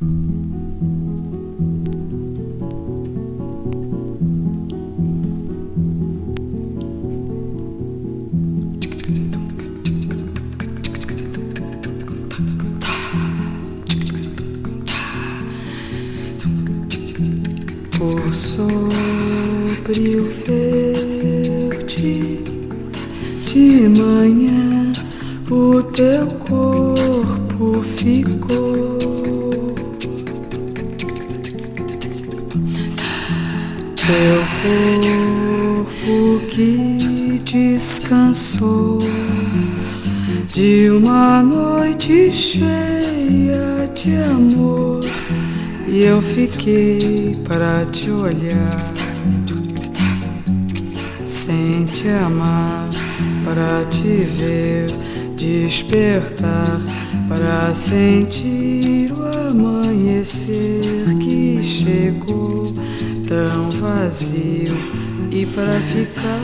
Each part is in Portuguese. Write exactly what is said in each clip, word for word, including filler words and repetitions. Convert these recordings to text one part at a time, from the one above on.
Por sobre o verde de manhã, o teu corpo ficou. Teu corpo que descansou de uma noite cheia de amor. E eu fiquei para te olhar, sem te amar, para te ver despertar, para sentir o amanhecer que chegou tão vazio e para ficar.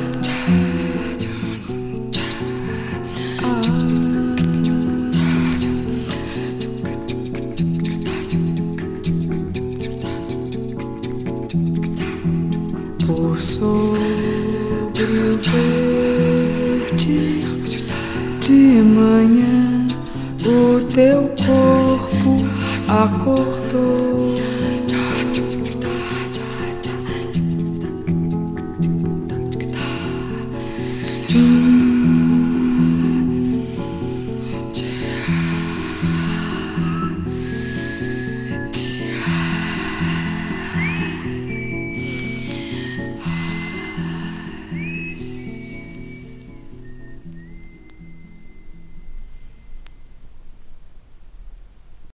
Por sobre o verde de manhã, o teu corpo acordou.